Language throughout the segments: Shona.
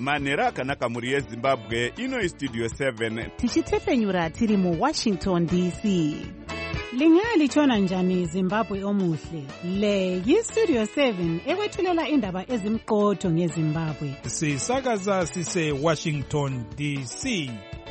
manhero akanaka mhuri yezimbabwe. Ino Studio 7 tichitefenyura tiri muWashington DC. Lingalitshona njani Zimbabwe omuhle? Le yiStudio 7 ekwethulela indaba ezimqotho ngeZimbabwe. Sisakaza sise Washington DC.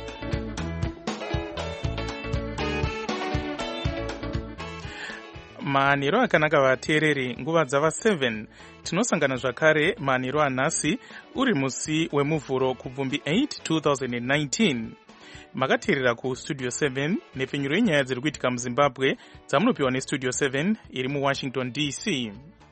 Manhero akanaka vateereri, nguva dzava 7 tinosangana zvakare manhero anhasi uri musi wemuvhuro kubvumbi 8 2019. Makateerera kuStudio 7 nepfenyuro yenyaya dziri kuitika muZimbabwe dzamunopiwa neStudio 7 iri muWashington DC.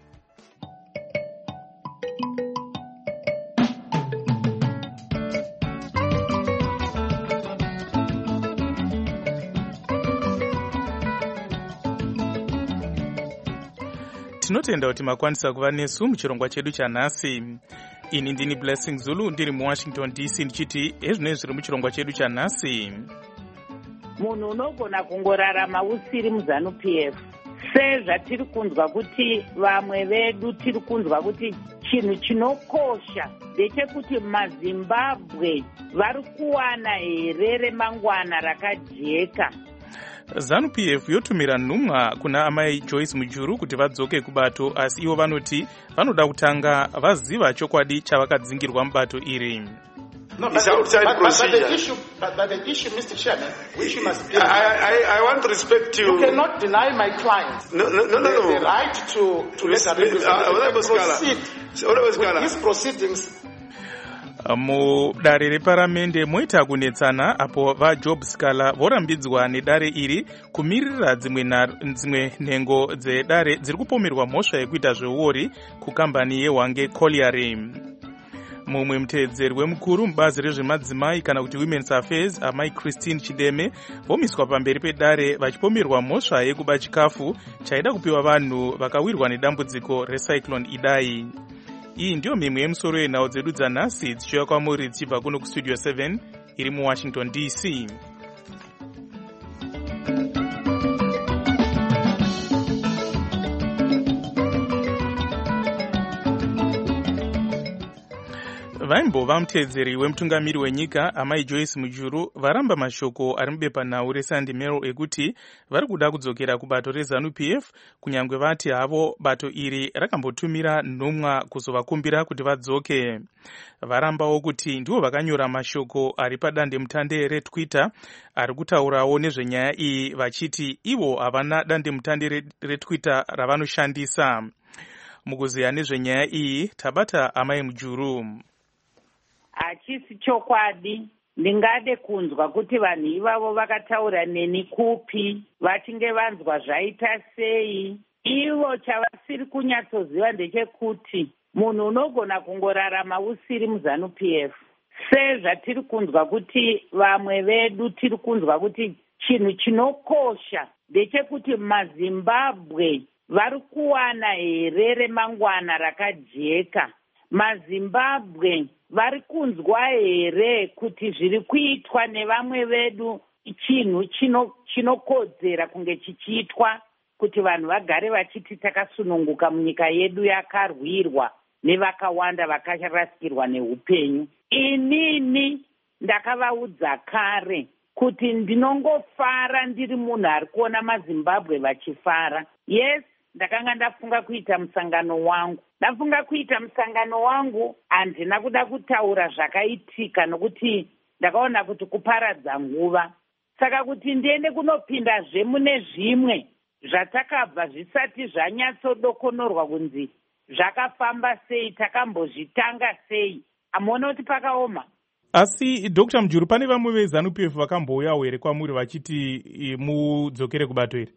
Tinotenda kuti makwanisa kuva nesu muchirongwa chedu chanhasi. Ini ndini Blessing Zulu ndiri muWashington DC ndichiti ezvinenge zviri muchirongwa chedu chanhasi. Munhu unogona kungorarama usiri muZANU-PF. Sezvatiri kunzwa kuti vamwe vedu tiri kunzwa kuti chinhu chinokosha ndechekuti maZimbabwe vari kuwana here remangwana rakajeka. ZANU-PF yotumira nhumwa kuna amai Joyce Mujuru kuti vadzoke kubato, asi ivo vanoti vanoda kutanga vaziva chokwadi chavakadzingirwa mubato iri. No, but the issue, Mr. Chairman, which must be... I want to respect you. You cannot deny my client the right to let proceed with his proceedings. Mudare reparamende moita kunetsana apo vaJob Scala vorambidzwa nedare iri kumirira dzimwe nhengo dzedare dziri kupomerwa mhosva yekuita zveuori kukambani yeHwange Colliery. Mumwe muteedzeri wemukuru mubazi rezvemadzimai kana kuti Women's Affairs, amai Christine Chideme, vomiswa pamberi pedare vachipomerwa mhosva yekuba chikafu chaida kupiwa vanhu vakawirwa nedambudziko reCyclone Idai. Iyi ndiyo mimwe yemusoro yenhau dzedu dzanhasi dzichiuya kwamuri dzichibva kuno kuStudio 7 iri muWashington DC. Vaimbova muteedzeri wemutungamiri wenyika amai Joyce Mujuru varamba mashoko ari mubepanhau reSunday Mirror ekuti vari kuda kudzokera kubato reZANU-PF, kunyangwe vati havo bato iri rakambotumira nhumwa kuzovakumbira kuti vadzoke. Varambawo kuti ndivo vakanyora mashoko ari padandemutande reTwitter ari kutaurawo nezvenyaya iyi vachiti ivo havana dandemutande reTwitter ravanoshandisa. Mukuziya nezvenyaya iyi tabata amai Mujuru. Hachisi chokwadi. Ndingade kunzwa kuti vanhu ivavo vakataura neni kupi, vachinge vanzwa zvaita sei. Ivo chavasiri kunyatsoziva ndechekuti munhu unogona kungorarama usiri muZANU-PF. Sezvatiri kunzwa kuti vamwe vedu tiri kunzwa kuti chinhu chinokosha ndechekuti maZimbabwe vari kuwana here remangwana rakajeka. maZimbabwe vari kunzwa here kuti zviri kuitwa nevamwe vedu chinhu chinokodzera kunge chichiitwa, kuti vanhu vagare vachiti takasununguka munyika yedu yakarwirwa nevakawanda vakarasikirwa neupenyu. Inini ndakavaudza kare kuti ndinongofara ndiri munhu ari kuona maZimbabwe vachifara. Yes, ndakanga ndafunga kuita musangano wangu. Ndafunga kuita musangano wangu, handina kuda kutaura zvakaitika nokuti ndakaona kuti kuparadza nguva. Saka kuti ndiende kunopindazve mune zvimwe zvatakabva zvisati zvanyatsodokonorwa kunzi zvakafamba sei, takambozvitanga sei, amuona kuti pakaoma. Asi Dr. Mujuru, pane vamwe veZANU-PF vakambouyawo here kwamuri vachiti mudzokere kubato iri?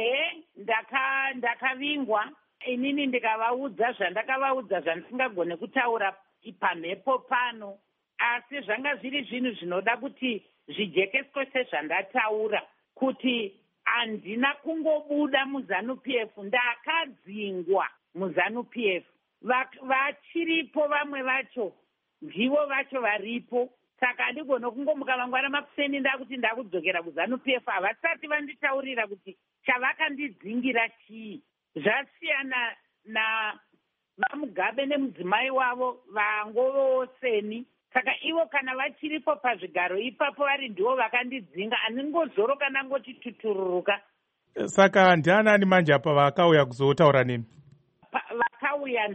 Ndakavingwa. Inini ndikavaudza zvandakavaudza zvandisingagone kutaura pamhepo pano, asi zvanga zviri zvinhu zvinoda kuti zvijekeswe sezvandataura, kuti handina kungobuda muZANU-PF, ndakadzingwa muZANU-PF. Vachiripo vamwe vacho, ndivo vacho varipo. Saka handigone kungomuka mangwana makuseni ndakuti ndakudzokera kuZANU-PF havasati vanditaurira kuti chavakandidzingira chii. Zvasiyana Mugabe nemudzimai wavo vangoseni. Saka ivo kana vachiripo pazvigaro ipapo vari ndivo vakandidzinga, andingozoro kana ngoti tutururuka. Saka ndianani manje apa vakauya kuzotaura nemi? Vakauya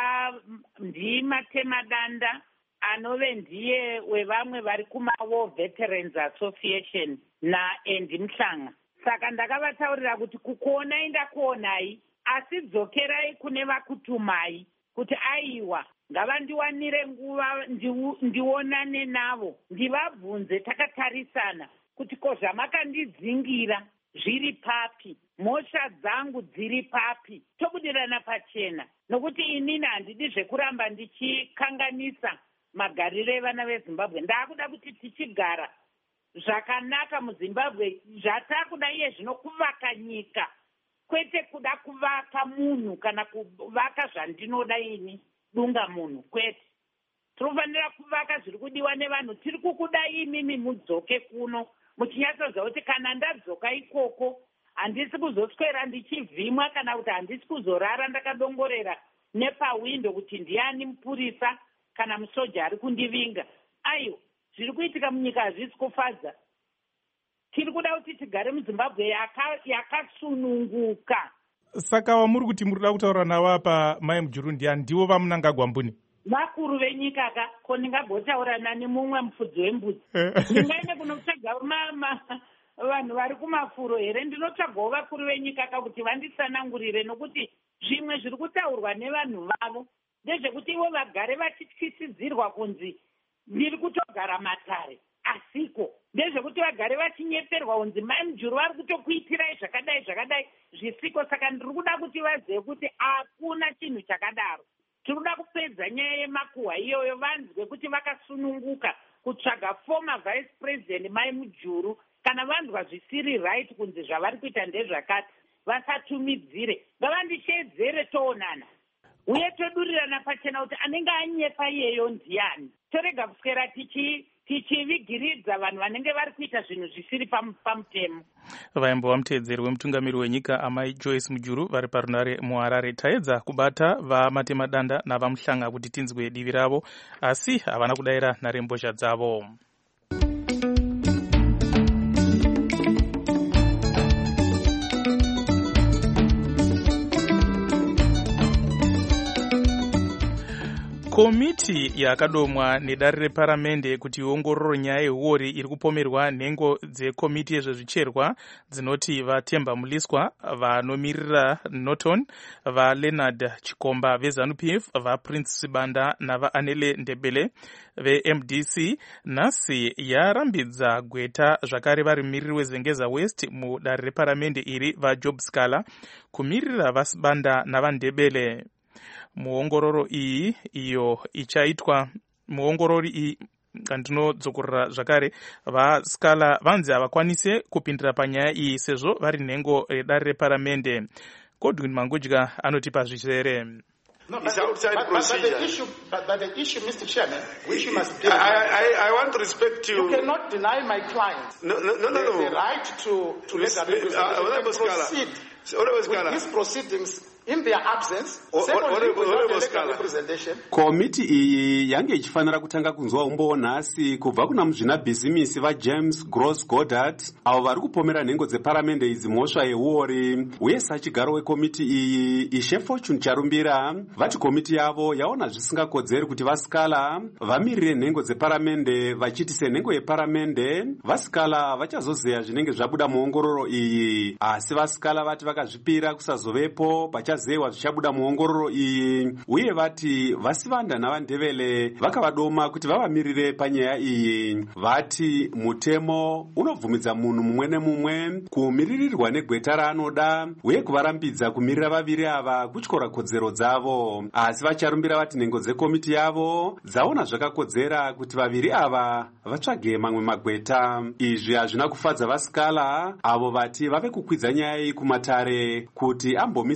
ndimatemadanda anove ndiye wevamwe vari kumaWar Veterans Association naEndi Mhlanga. Saka ndakavataurira kuti kukuonai ndakuonai, asi dzokerai kune vakutumai kuti aiwa ngavandiwanire nguva ndionane navo, ndivabvunze takatarisana kuti ko zvamakandidzingira zviri papi, mhosva dzangu dziri papi, tobudirana pachena. Nokuti inini handidi zvekuramba ndichikanganisa magariro evana veZimbabwe. Ndakuda kuti tichigara zvakanaka muZimbabwe, zvatakuda iye zvino kuvaka nyika, kwete kuda kuvaka munhu kana kuvaka zvandinoda ini dunga munhu, kwete. Tinofanira kuvaka zviri kudiwa nevanhu. Tiri kukuda imimi mudzoke kuno, muchinyatsoziva kuti kana ndadzoka ikoko handisi kuzoswera ndichivhimwa kana kuti handisi kuzorara ndakadongorera nepawindo kuti ndiani mupurisa kana musoja ari kundivinga. Aiyo, zviri kuitika munyika hazvisi kufadza. Tiri kuda kuti tigare muZimbabwe yakasununguka. Saka wamuri kuti muri kuda kutaura navo apa, mai Mujuru ndiani, ndivo vamunanga Gwambuni? Vakuru venyika ka, ko ndingagotaura nani mumwe mufudzi wembudzi. Ndingaende kunotsvaga vanhu vari kumafuro here? Ndinotsvagawo vakuru venyika ka kuti vandisanangurire, nokuti zvimwe zviri kutaurwa nevanhu vavo ndezvekuti ivo vagare vachityisidzirwa kunzi ndiri kutogara matare, asiko. Ndezvekuti vagare vachinyeperwa kunzi mai Mujuru vari kutokuitirai zvakadai zvakadai, zvisiko. Saka ndiri kuda kuti vazive kuti hakuna chinhu chakadaro. Tiri kuda kupedza nyaya yemakuhwa iyoyo, vanzwe kuti vakasununguka kutsvaga former vice president mai Mujuru. Kana vanzwa zvisiri right kunzi zvavari kuita ndezvakati, vasatumidzire, ngavandishedzere toonana uye todurirana pachena kuti anenge anyepa iyeyo ndiani. Torega kuswera tichivigiridza vanhu vanenge vari kuita zvinhu zvisiri pamutemo. Vaimbova muteedzeri wemutungamiri wenyika amai Joyce Mujuru vari parunare muHarare. Taedza kubata vamatemadanda navamuhlanga kuti tinzwe divi ravo, asi havana kudayira nharembozha dzavo. Komiti yakadomwa nedare reparamende kuti iongorore nyaya yehuori iri kupomerwa nhengo dzekomiti yezvezvicherwa dzinoti vaTemba Muliswa, vanomiririra Norton, vaLeonard Chikomba veZANU-PF, vaPrince Sibanda navaAnele Ndebele veMDC. Nhasi yarambidza gweta zvakare varimiriri weZengeza West mudare reparamende iri vaJob Scala kumirira vaSibanda navaNdebele. Muongororo iyi iyo ichaitwa muongorori iyi andinodzokorera zvakare vaScala vanzi havakwanise kupindira panyaya iyi sezvo vari nhengo redare reparamende. Godwin Mangudya anotipa zvizere. No, it's outside procedure. But the issue, Mr. Chairman, which must be... I want to respect you. You cannot deny my client the right to let proceed with these proceedings in their absence. Komiti iyi yange ichifanira kutanga kunzwa umbo nhasi kubva kuna muzvinabhizimisi vaJames Gross Goddard avo vari kupomera nhengo dzeparamende idzi mhosva yehuori, uye sachigaro wekomiti iyi Ishe Fortune Charumbira vati komiti yavo yaona zvisingakodzeri kuti vaScala vamirire nhengo dzeparamende, vachiti senhengo yeparamende vaScala vachazozeya zvinenge zvabuda muongororo iyi, asi vaScala vati vakazvipira kusazovepo pachazeyiwa zvichabuda muongororo iyi, uye vati vaSibanda navaNdebele vakavadoma kuti vavamirire panyaya iyi. Vati mutemo unobvumidza munhu mumwe nemumwe kumiririrwa negweta raanoda uye kuvarambidza kumirira vaviri ava kutyora kodzero dzavo, asi vacharumbira vati nhengo dzekomiti yavo dzaona zvakakodzera kuti vaviri ava vatsvage mamwe magweta. Izvi hazvina kufadza vaScala avo vati vave kukwidza nyaya iyi kumatare kuti ambomisa ongororo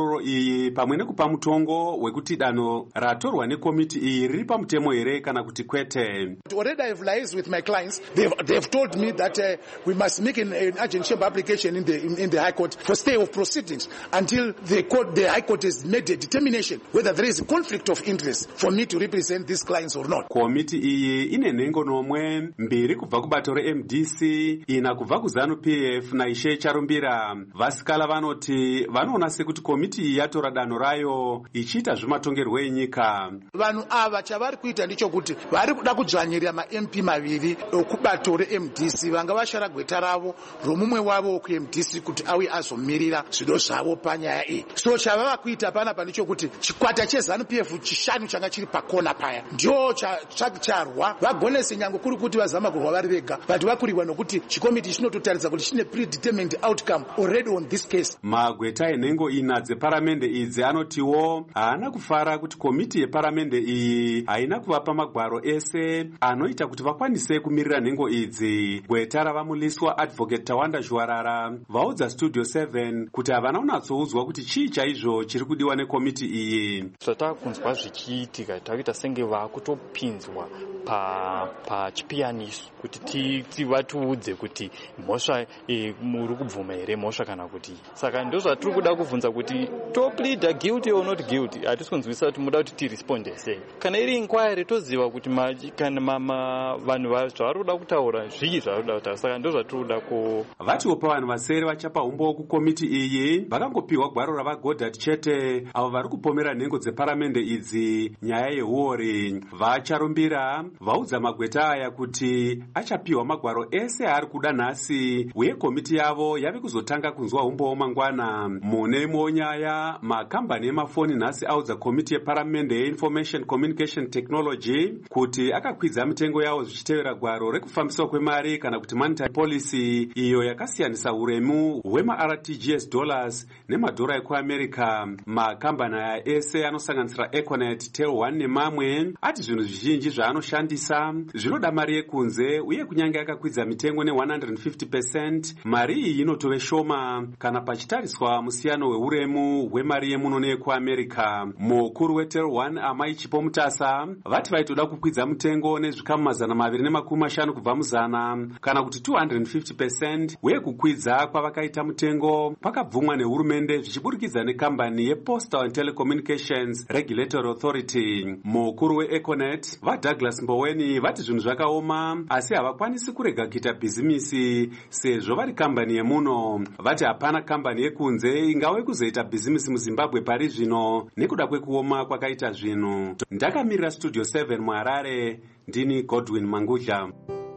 ongororo iyi pamwe nekupa mutongo wekuti danho ratorwa nekomiti iyi riri pamutemo here kana kuti kwete. Already I have liaised with my clients. They've told me that we must make an urgent chamber application in the High Court for stay of proceedings until the High Court has made a determination whether there is a conflict of interest for me to represent these clients or not. Komiti iyi ine nhengo nomwe, mbiri kubva kubato reMDC, ina kubva kuZANU-PF naIshe Charumbira. Vasikala vanoti vanoona sekuti komiti iyi yatora danho rayo ichiita zvematongerwo enyika. Vanhu ava chavari kuita ndicho kuti vari kuda kudzvanyirira ma-MP maviri okubato reMDC vanga vashara gweta ravo romumwe wavo wokuMDC kuti auye azomirira zvido zvavo panyaya iyi. So chavava kuita panapa ndicho kuti chikwata cheZANU-PF chishanu changa chiri pakona paya ndio charwa vagonese nyange kuri kuti vazama kurwa vari vega, but vakurirwa nokuti chikomiti chinototaridza kuti chine predetermined outcome already on this case. Magweta enhengo ina dzeparamende idzi anotiwo haana kufara kuti komiti yeparamende iyi haina kuvapa magwaro ese anoita kuti vakwanise kumirira nhengo idzi. Gweta ravamuliswa Advocate Tawanda Zhuwarara vaudza Studio 7 kuti havana kunatsoudzwa kuti chii chaizvo chiri kudiwa nekomiti iyi. Zvatakunzwa zvichiitika takuita senge vakutopinzwa pachipiyaniso kuti vatiudze kuti mhosva muri kubvuma here mhosva kana kuti. Saka ndo zvatiri kuda kubvunza kuti to plead guilty or not guilty. Hatisi kunzwisa kuti muda kuti tiresponde sei. Kana iri inquiry toziva kuti kana vanhu zvavari kuda kutaura zvii zvavari kuda kutaura. Saka ndo zvatiri kuda ku. Vatiwo pavanhu vasere vachapa umbo kukomiti iyi vakangopiwa gwaro ravaGoddard chete avo vari kupomera nhengo dzeparamende idzi nyaya yehuori. Vacharumbira vaudza magweta aya kuti achapiwa magwaro ese ari kuda nhasi uye komiti yavo yave kuzotanga kunzwa umbowo mangwana. Mune imwewo nyaya, makambani emafoni nhasi audza komiti yeparamende yeInformation Communication Technology kuti akakwidza mitengo yawo zvichitevera gwaro rekufambiswa kwemari kana kuti monetary policy iyo yakasiyanisa uremu hwema-RTGS dollars nemadhora ekuAmerica. Makambani aya ese anosanganisira Econet, Tel1 nemamwe ati zvinhu zvizhinji zvaanoshandisa zvinoda mari yekunze uye kunyange akakwidza mitengo ne150%, mari iyi inotove shoma kana pachitariswa musiyano hweuremu hwemari yemuno neyekuAmerica. Mukuru weTel1 Amai Chipo Mutasa vati vaitoda kukwidza mutengo nezvikamu 250 kubva muzana kana kuti 250%, uye kukwidza kwavakaita mutengo kwakabvumwa nehurumende zvichiburikidza nekambani yePostal and Telecommunications Regulatory Authority. Mukuru weEconet vaDouglas Mboweni vati zvinhu zvakaoma asi havakwanisi kurega kuita bhizimisi sezvo vari kambani yemuno. Vati hapana kambani yekunze ingave kuzoita bhizimisi muZimbabwe pari zvino nekuda kwekuoma kwakaita zvinhu. Ndakamirira Studio 7 muHarare, ndini Godwin Mangudla.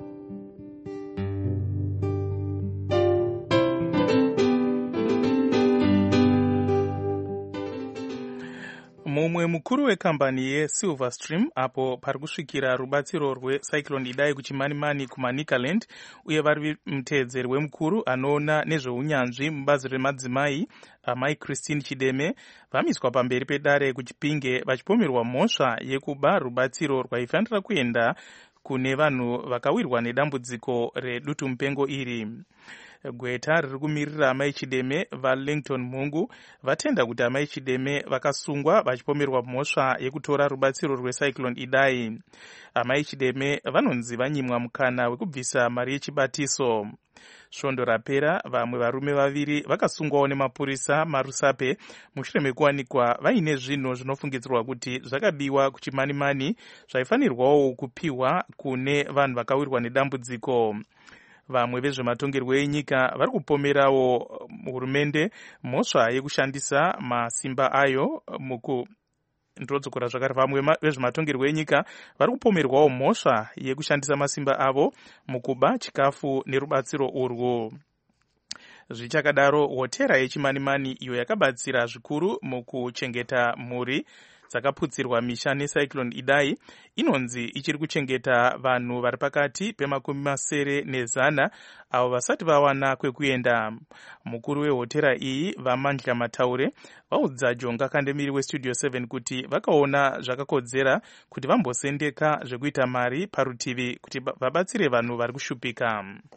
Mumwe mukuru wekambani yeSilverstream apo pari kusvikira rubatsiro rweCyclone Idai kuchimanimani kuManicaland uye vari muteedzeri wemukuru anoona nezveunyanzvi mubazi remadzimai Amai Christine Chideme vamiswa pamberi pedare kuChipinge vachipomerwa mhosva yekuba rubatsiro rwaifanira kuenda kune vanhu vakawirwa nedambudziko redutu mupengo iri. Gweta riri kumirira Amai Chideme vaLington Mungu vatenda kuti Amai Chideme vakasungwa vachipomerwa mhosva yekutora rubatsiro rweCyclone Idai. Amai Chideme vanonzi vanyimwa mukana wekubvisa mari yechibatiso. Svondo rapera vamwe varume vaviri vakasungwawo nemapurisa marusape mushure mekuwanikwa vaine zvinhu zvinofungidzirwa kuti zvakabiwa kuchimanimani zvaifanirwawo kupiwa kune vanhu vakawirwa nedambudziko. Vamwe vezvematongerwo enyika vari kupomerawo hurumende mhosva yekushandisa masimba ayo ndodzokora zvakare. Vamwe vezvematongerwo enyika vari kupomerwawo mhosva yekushandisa masimba avo mukuba chikafu nerubatsiro urwu. Zvichakadaro, hotera yechimanimani iyo yakabatsira zvikuru mukuchengeta mhuri dzakaputsirwa misha neCyclone Idai inonzi ichiri kuchengeta vanhu vari pakati pe50 ne100 avo vasati vawana kwekuenda. Mukuru wehotera iyi Vamandla Mataure vaudza Jonga Kandemiri weStudio 7 kuti vakaona zvakakodzera kuti vambosendeka zvekuita mari parutivi kuti vabatsire vanhu vari kushupika.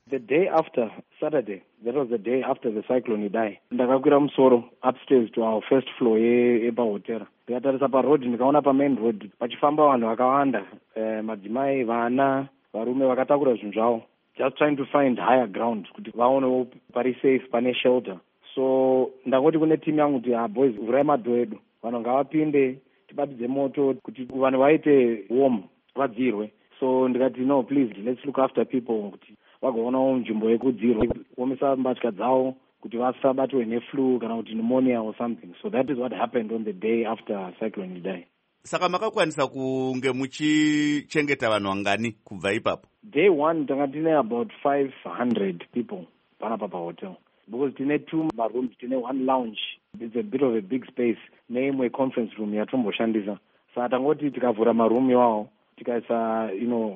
The day after, Saturday, that was the day after the cyclone Idai. Ndakakwira musoro upstairs to our first floor yepahotera. Ndikatarisa paroad ndikaona pamain road pachifamba vanhu vakawanda, madzimai, vana, varume vakatakura zvinhu zvavo. Just trying to find higher ground kuti vaonewo pari safe, pane shelter. So ndangoti kune team yangu kuti boys, vurai madhoo edu. Vanhu ngavapinde, tibatidze moto kuti vanhu vaite warm, vadzirwe. So ndikati no, please, let's look after people kuti vagoonawo nzvimbo yekudzirwa, kuomesa mbatya dzavo kuti vasabatwe neflu kana kuti pneumonia or something. So that is what happened on the day after cyclone Idai. Saka makakwanisa kunge muchichengeta vanhu vangani kubva ipapo? Day one tanga tine about 500 people panapa pahotel. Because tine 2 rooms, tine 1 lounge. It's a bit of a big space. Neimwe conference room yatomboshandisa. Saka tangoti tikavhura maroom iwawo, tikaisa,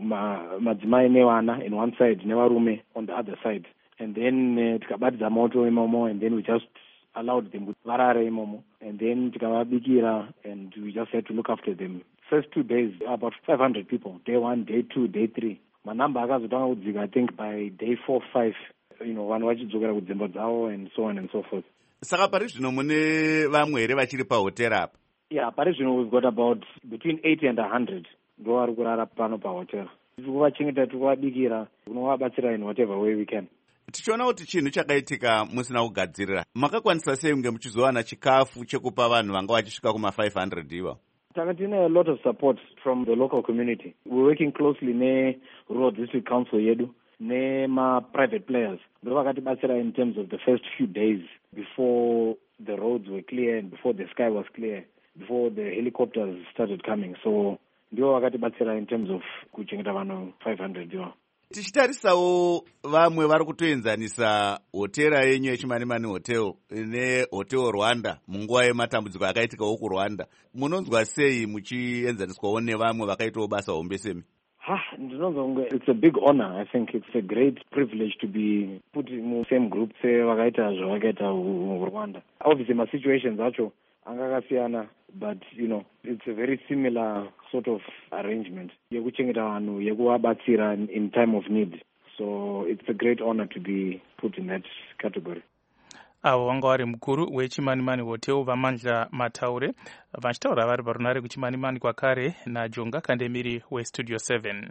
madzimai nevana in one side, nevarume on the other side. And then tikabatidza moto imomo, and then we just allowed them varare imomo. And then tikavabikira, and we just had to look after them. First 2 days, about 500 people. Day 1, day 2, day 3. Manamba akazotanga kudzika, I think by day 4, 5, vanhu vachidzokera kudzimba dzavo and so on and so forth. Saka pari zvino mune vamwe here vachiri pahotel apa? Yeah, pari zvino we've got about between 80 and 100 ndo vari kurara pano pahotel. Tikuvachengeta, tikuvabikira, kunovabatsira in whatever way we can. Tichiona kuti chinhu chakaitika musina kugadzirira, makakwanisa sei kunge muchizowana chikafu chekupa vanhu vanga vachisvika kuma 500 iva? Tanga tine a lot of support from the local community. We're working closely ne-Rural District Council yedu, nema-private players. Ndo vakatibatsira in terms of the first few days before the roads were clear and before the sky was clear, before the helicopters started coming. So ndiwo vakatibatsira in terms of kuchengeta vanhu 500 iva. Tichitarisawo vamwe vari kutoenzanisa hotera yenyu yeChimanimani Hotel neHotel Rwanda munguva yematambudziko akaitikawo kuRwanda. Munonzwa sei muchienzaniswawo nevamwe vakaitawo basa hombe semi? Ndinonzwa it's a big honor. I think it's a great privilege to be put in the same group sevakaita zvavakaita Rwanda. Obviously my situations acho angakasiyana, but it's a very similar sort of arrangement yekuchengeta vanhu, yekuvabatsira in time of need. So it's a great honor to be put in that category. Avo vanga vari mukuru weChimanimani Hotel Vamandla Mataure vachitaura vari parunare kuChimanimani kwakare naJonga Kandemiri weStudio 7.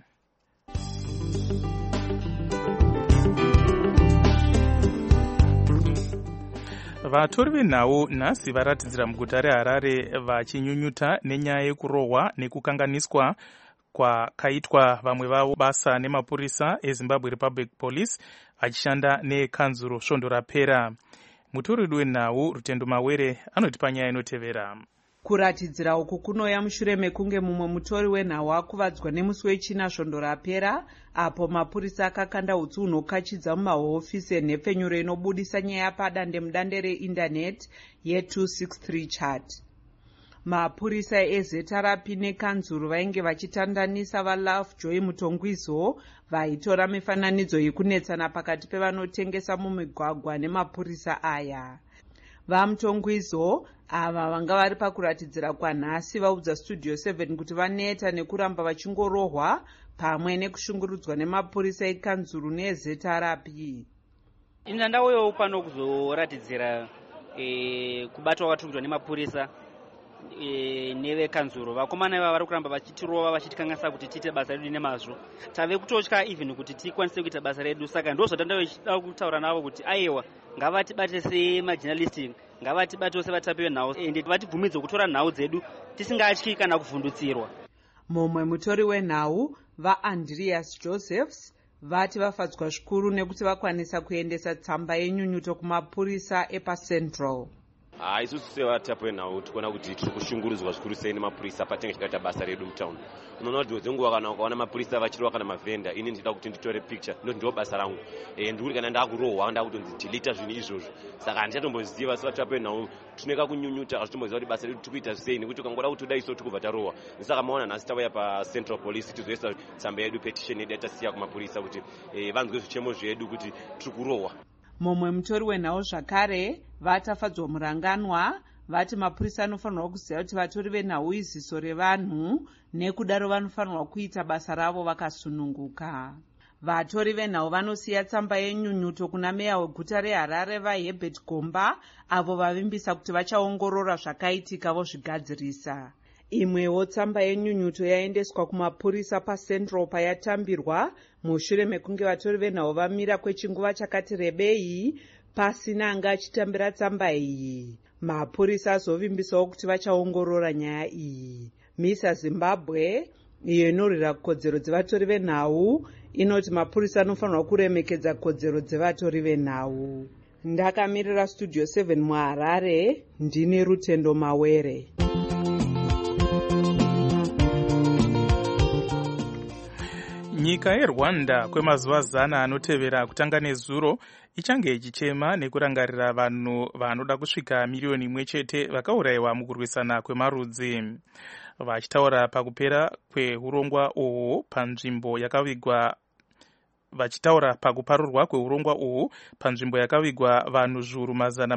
Vatori venhau nhasi varatidzira muguta reHarare vachinyunyuta nenyaya yekurohwa nekukanganiswa kwakaitwa vamwe vavo basa nemapurisa eZimbabwe Republic Police achishanda nekanzuro svondo rapera. Mutori wenhau Rutendo Mawere anoti panyaya inotevera. Kuratidzira uku kunouya mushure mekunge mumwe mutori wenhau akuvadzwa nemusi wechina svondo rapera, apo mapurisa akakanda utsi hunokachidza mumahofisi enhepfenyuro inobudisa nyaya padandemudande reindaneti ye263 chat. Mapurisa eZetarapi nekanzuru vainge vachitandanisa vaLovejoy Mutongwizo vaitora mifananidzo yekunetsana pakati pevanotengesa mumigwagwa nemapurisa aya. VaMutongwizo ava vanga vari pakuratidzira kwanhasi vaudza Studio 7 kuti vaneta nekuramba vachingorohwa pamwe nekushungurudzwa nemapurisa ekanzuru neZetarapi. Ina ndauyo pano kuzoratidzira kubatwa kwatiridzwa nemapurisa nevekanzuro. Vakomana ivava vari kuramba vachitirova vachitikanganisa kuti tiite basa redu nemazvo. Tave kutotya even kuti tikwanise kuita basa redu. Saka ndozvatandauda kutaura navo kuti aiwa ngavatibate semajournalist, ngavatibatewo sevatapi venhau ende vatibvumidze kutora nhau dzedu tisingatyi kana kuvhundutsirwa. Mumwe mutori wenhau vaAndreas Josephs vati vafadzwa zvikuru nekuti vakwanisa kuendesa tsamba yenyunyuto kumapurisa epaCentral. Isusu sevatapi venhau tikuona kuti tiri kushungurudzwa zvikuru sei nemapurisa patinenge tichiita basa redu mutaundi. Unoona kuti dzenguva kana ukaona mapurisa vachirova kana mavhenda, ini ndida kuti nditore picture, ndo basa rangu. Ndikuri kana ndakurohwa ndakutonzi delete zvinhu izvozvo. Saka handichatomboziva sevatapi venhau tinoka kunyunyuta hazitomboziva kuti basa redu tikuita sei nekuti ukangoda kuti uda iso tikubva tarohwa. Saka maona nhasi tauya paCentral Police tizoisa tsamba yedu petition yedu yatasiya kumapurisa kuti vanzwe zvichemo zvedu kuti tiri kurohwa. Mumwe mutori wenhau zvakare vatafadzwa muranganwa vati mapurisa anofanirwa kuziva kuti vatori venhau iziso revanhu nekudaro vanofanirwa kuita basa ravo vakasununguka. vatori venhau vanosiya tsamba yenyunyuto kuna meya weguta reharare vaherbert gomba avo vavimbisa kuti vachaongorora zvakaitika vozvigadzirisa. Imwewo tsamba yenyunyuto yaendeswa kumapurisa pacentral payatambirwa mushure mekunge vatori venhau vamira kwechinguva chakati rebei pasina anga achitambira tsamba iyi. Mapurisa azovimbisawo kuti vachaongorora nyaya iyi. Misa Zimbabwe iyo inorwira kodzero dzevatori venhau inoti mapurisa anofanirwa kuremekedza kodzero dzevatori venhau. Ndakamirira studio 7 muHarare, ndine Rutendo Mawere. Nyika yeRwanda kwemazuva 100 anotevera kutanga nezuro ichange ichichema nekurangarira vanhu vanoda kusvika miliyoni 1 vakaurayiwa mukurwisana kwemarudzi. Vachitaura pakupera kweurongwa uhwu panzvimbo yakavigwa vachitaura pakuparurwa kweurongwa uhwu panzvimbo yakavigwa vanhu zviuru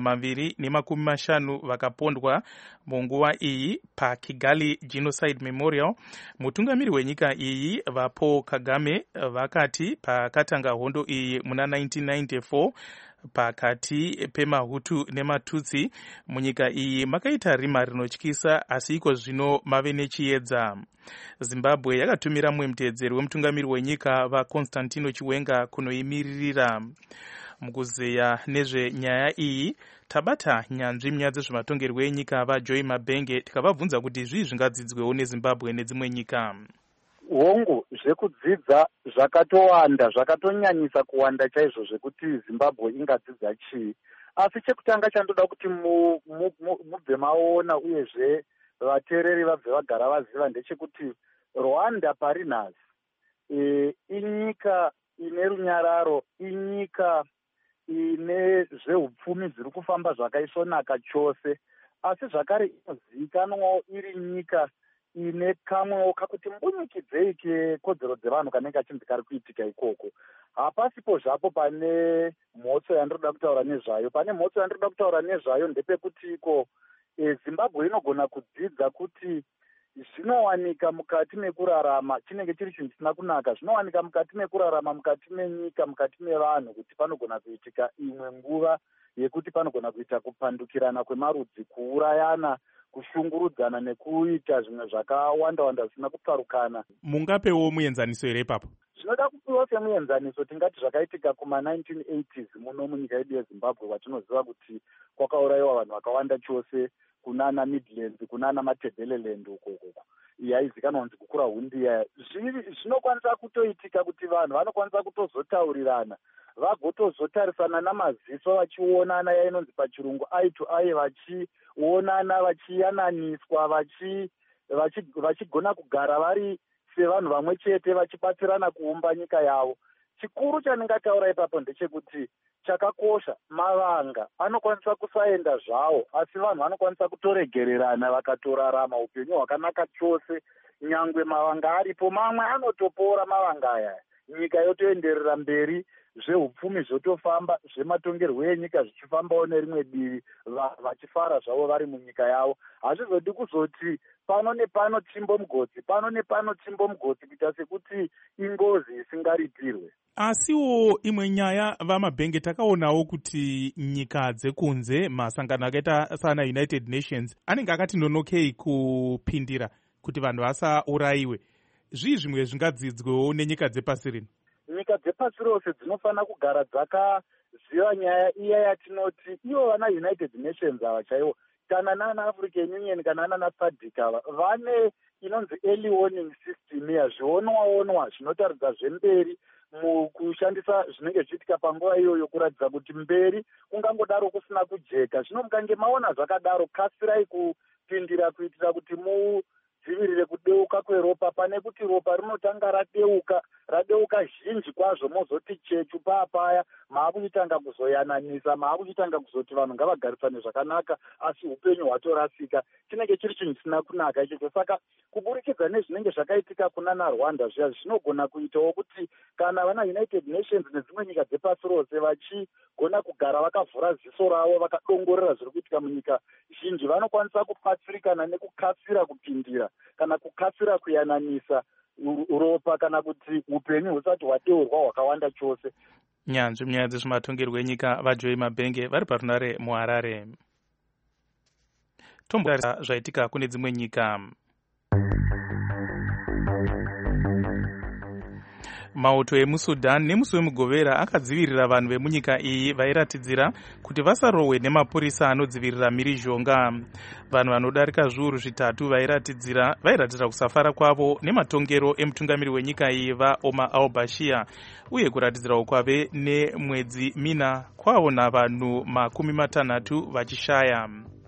250 vakapondwa munguva iyi paKigali Genocide Memorial. Mutungamiri wenyika iyi vaPaul Kagame vakati pakatanga hondo iyi muna 1994 pakati pemahutu nematutsi munyika iyi makaita rima rinotyisa, asi iko zvino mave nechiedza. Zimbabwe yakatumira mumwe muteedzeri wemutungamiri wenyika vaConstantino Chiwenga kunoimiririra. Mukuzeya nezvenyaya iyi tabata nyanzvi munyaya dzezvematongerwo enyika vaJoy Mabenge tikavabvunza kuti zvii zvingadzidzwewo neZimbabwe nedzimwe nyika. Hongu, zvekudzidza zvakatowanda, zvakatonyanyisa kuwanda chaizvo zvekuti Zimbabwe ingadzidza chii. Asi chekutanga chandoda kuti mubve maona uyezve vateereri vabve vagara vaziva ndechekuti Rwanda pari nhasi inyika ine runyararo, inyika ine zveupfumi zviri kufamba zvakaisvonaka chose, asi zvakare inozivikanwawo iri nyika ine kamwewo kakuti mbunyikidzei kekodzero dzevanhu kanenge kachinzi kari kuitika ikoko. Hapasipo zvapo pane mhotso yandinoda kutaura nezvayo. Pane mhotso yandinoda kutaura nezvayo ndepekuti iko Zimbabwe inogona kudzidza kuti zvinowanika mukati mekurarama, chinenge chiri chinhu chisina kunaka, zvinowanika mukati mekurarama, mukati menyika, mukati mevanhu, kuti panogona kuitika imwe nguva yekuti panogona kuita kupandukirana kwemarudzi, kuurayana, kushungurudzana nekuita zvimwe zvakawanda-wanda zvisina kutsarukana. Mungapewo muenzaniso here ipapo? Zvinoda kupiwa semuenzaniso tingati zvakaitika kuma1980s muno munyika yedu yeZimbabwe, watinoziva kuti kwakaurayiwa vanhu vakawanda chose kunana Midlands, kunana Matabeleland ukoko yaizikanwa kunzi kukura hundi yaya. Zvinokwanisa kutoitika kuti vanhu vanokwanisa kutozotaurirana, vagotozotarisana namaziso vachionana, yainonzi pachirungu eye to eye, vachionana, vachiyananiswa, vachigona kugara vari sevanhu vamwe chete vachibatsirana kuumba nyika yavo. Chikuru chandingataura ipapo ndechekuti chakakosha, mavanga anokwanisa kusaenda zvawo, asi vanhu vanokwanisa kutoregererana vakatorarama upenyu hwakanaka chose. Nyangwe mavanga aripo, mamwe anotopora mavanga aya, nyika yotoenderera mberi, zveupfumi zvotofamba, zvematongerwo enyika zvichifambawo nerimwe divi, vachifara zvavo vari munyika yavo. Hazvizodi kuzoti pano nepano timbo mugodzi, pano nepano timbo mugodzi, kuita sekuti ingozi isingaritirwe. Asiwo imwe nyaya vaMabhenge, takaonawo kuti nyika dzekunze, masangano akaita sana United Nations anenge akati nonokei kupindira kuti vanhu vasaurayiwe. Zvii zvimwe zvingadzidzwewo nenyika dzepasi rino? Nyika dzepasi rose dzinofanira kugara dzakaziva nyaya iya yatinoti ivo vana United Nations ava chaivo, kana nana African Union, kana nana SADC ava, vane inonzi early warning system ya zvionwa zvinotaridza zvemberi mukushandisa zvinenge zvichiitika panguva iyoyo, kuratidza kuti mberi kungangodaro kusina kujeka. Zvino mukange maona zvakadaro, kasirai kupindira kuitira kuti mudzivirire kudeuka kweropa, pane kuti ropa rinotanga radeuka zhinji kwazvo, mozoti chechu papaya maakuchitanga kuzoyananisa, maakuchitanga kuzoti vanhu ngavagarisane zvakanaka, asi upenyu hwatorasika. Chinenge chiri chinhu chisina kunaka ichocho. Saka kuburikidza nezvinenge zvakaitika kuna naRwanda zviya, zvinogona kuitawo kuti kana vana United Nations nedzimwe nyika dzepasi rose vachigona kugara vakavhura ziso ravo, vakadongorera zviri kuitika munyika zhinji, vanokwanisa kubatsirikana nekukasira kupindira kana kukasira kuyananisa ropa kana kuti upenyu husati hwadeurwa hwakawanda chose. Nyanzvi munyaya dzezvematongerwo enyika vaJoy Mabhenge vari parunare muHarare. Tombotarisa zvaitika kune dzimwe nyika. Mauto emuSudan nemusi wemugovera akadzivirira vanhu vemunyika iyi vairatidzira kuti vasarohwe nemapurisa anodzivirira mhirizhonga. Vanhu vanodarika zviuru zvitatu vairatidza kusafara kwavo nematongero emutungamiri wenyika iyi vaOmar al-Bashir uye kuratidzira ukwave nemwedzi mina kwaona vanhu 60 vachishaya.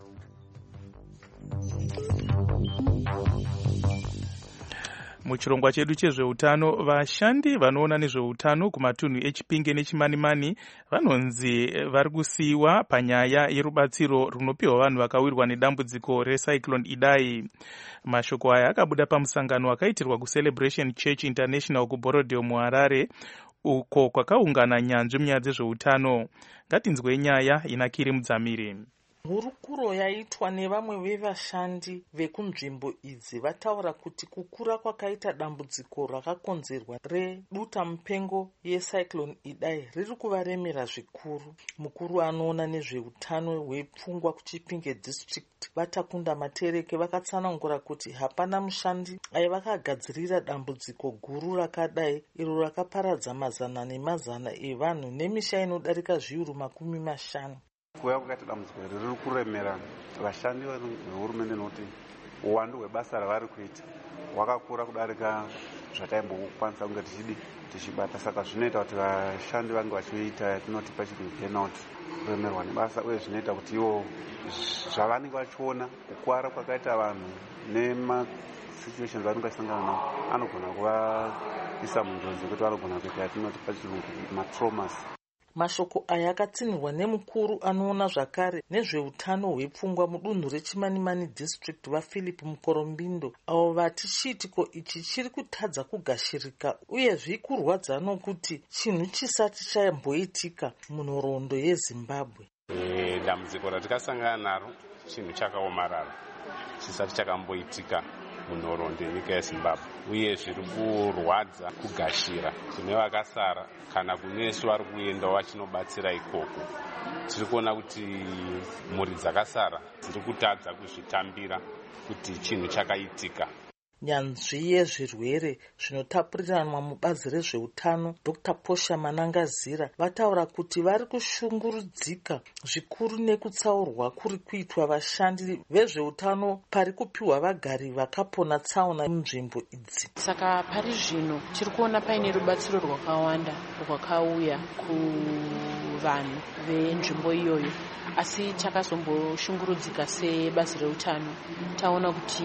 Muchirongwa chedu chezveutano, vashandi vanoona nezveutano kumatunhu eChipinge neChimanimani vanonzi vari kusiyiwa panyaya yerubatsiro runopiwa vanhu vakawirwa nedambudziko reCyclone Idai. Mashoko aya akabuda pamusangano wakaitirwa kuCelebration Church International kuBorodeo muHarare, uko kwakaungana nyanzvi munyaya dzezveutano. Ngatinzwe nyaya inakiri Mudzamiri. Hurukuro yaitwa nevamwe vevashandi vekunzvimbo idzi vataura kuti kukura kwakaita dambudziko rakakonzerwa reduta mupengo yeCyclone Idai riri kuvaremera zvikuru. Mukuru anoona nezveutano hwepfungwa kuChipinge District Vatakunda Matereke vakatsanangura kuti hapana mushandi aivakagadzirira dambudziko guru rakadai iro rakaparadza mazana nemazana evanhu nemisha inodarika zviuru 50. Kuuya kwakaita dambudziko riri kuremera vashandi vehurumende nokuti uwandu hwebasa ravari kuita hwakakura kudarika zvataimbokwanisa kunge tichibata. Saka zvinoita kuti vashandi vange vachiita tinoti pachirungu burnout, kuremerwa nebasa, uye zvinoita kuti ivo zvavanenge vachiona kukwara kwakaita vanhu nemasituations vanenge vachisangana nawo anogona kuvaisa munjodzi yekuti vanogona kuita tinoti pachirungu matraumas. Mashoko aya akatsinirwa nemukuru anoona zvakare nezveutano hwepfungwa mudunhu reChimanimani District vaPhilip Mukorombindo, avo vati chiitiko ichi chiri kutadza kugashirika uye zvikurwadza nokuti chinhu chisati chamboitika munhoroondo yeZimbabwe. Dambudziko ratakasangana naro chinhu chakaomarara chisati chakamboitika munhoroondo yenyika yeZimbabwe, uye zviri kurwadza kugashira kune vakasara kana kunesu vari kuenda vachinobatsira ikoko. Tiri kuona kuti mhuri dzakasara dziri kutadza kuzvitambira kuti chinhu chakaitika. Nyanzvi yezvirwere zvinotapuriranwa mubazi rezveutano Dr. Posha Manangazira vataura kuti vari kushungurudzika zvikuru nekutsaurwa kuri kuitwa vashandi vezveutano pari kupiwa vagari vakapona tsaona munzvimbo idzi. Saka pari zvino tiri kuona paine rubatsiro rwakawanda rwakauya kuvanhu venzvimbo iyoyo, asi takazomboshungurudzika sebazi reutano taona kuti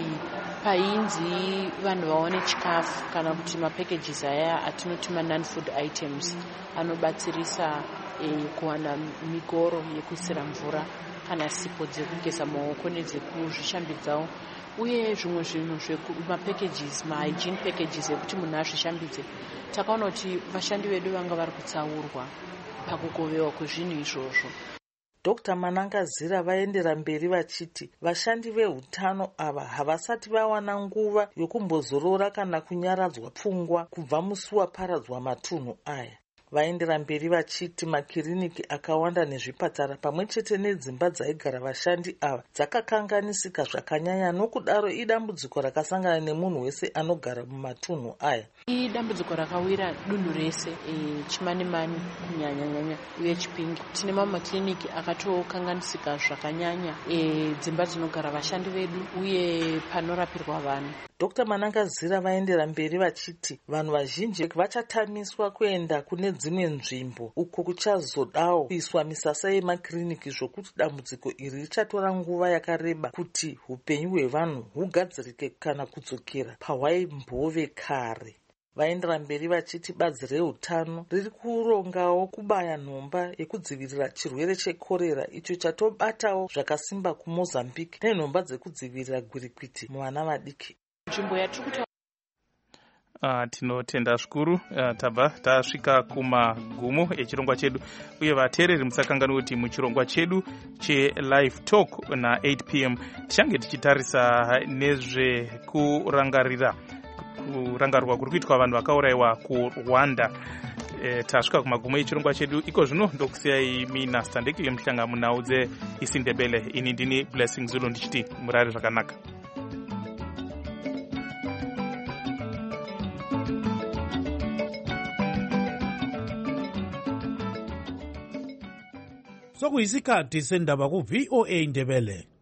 painzi vanhu vaone chikafu kana kuti mapackages aya atinoti non-food items anobatsirisa kuwana migoro yekuisira mvura kana sipo dzekugeza maoko nedzekuzvishambidzawo, uye zvimwe zvinhu zvemapackages mahygiene packages ekuti munhu azvishambidze. Takaona kuti vashandi vedu vanga vari kutsaurwa pakugovewa kwezvinhu izvozvo. Dr. Manangazira vaendera mberi vachiti vashandi vehutano ava havasati vawana nguva yokumbozorora kana kunyaradzwa pfungwa kubva musi waparadzwa matunhu aya. Vaendera mberi vachiti makiriniki akawanda nezvipatara pamwe chete nedzimba dzaigara vashandi ava dzakakanganisika zvakanyanya, nokudaro idambudziko rakasangana nemunhu wese anogara mumatunhu aya. Idambudziko rakawira dunhu rese, Chimanimani kunyanya uye Chipinge. Tine mamwe makiriniki akatokanganisika zvakanyanya, dzimba dzinogara vashandi vedu uye panorapirwa vanhu. Dr. Manangazira vaendera mberi vachiti vanhu vazhinji vachatamiswa kuenda kune dzimwe nzvimbo uko kuchazodawo kuiswa misasa yemakiriniki, zvokuti dambudziko iri richatora nguva yakareba kuti upenyu hwevanhu hugadzirike kana kudzokera pahwaimbove kare. Vaendera mberi vachiti bazi reutano riri kurongawo kubaya nhomba yekudzivirira chirwere chekorera icho chatobatawo zvakasimba kuMozambique nenhomba dzekudzivirira gwirikwiti muvana vadiki. Nzvimbo yatiri kuta tinotenda zvikuru. Tabva tasvika kumagumo echirongwa chedu, uye vateereri musakanganwa kuti muchirongwa chedu chelive talk na 8 p.m. tichange tichitarisa nezvekurangarira kurangarwa kuri kuitwa vanhu vakaurayiwa kurwanda. Tasvika kumagumo echirongwa chedu iko zvino ndokusiyai mina standeki yemuhlanga munhau dzeisindebele. Ini ndini Blessing Zulu ndichiti murare zvakanaka. Sokuyisikhathi sendaba ku VOA Ndebele.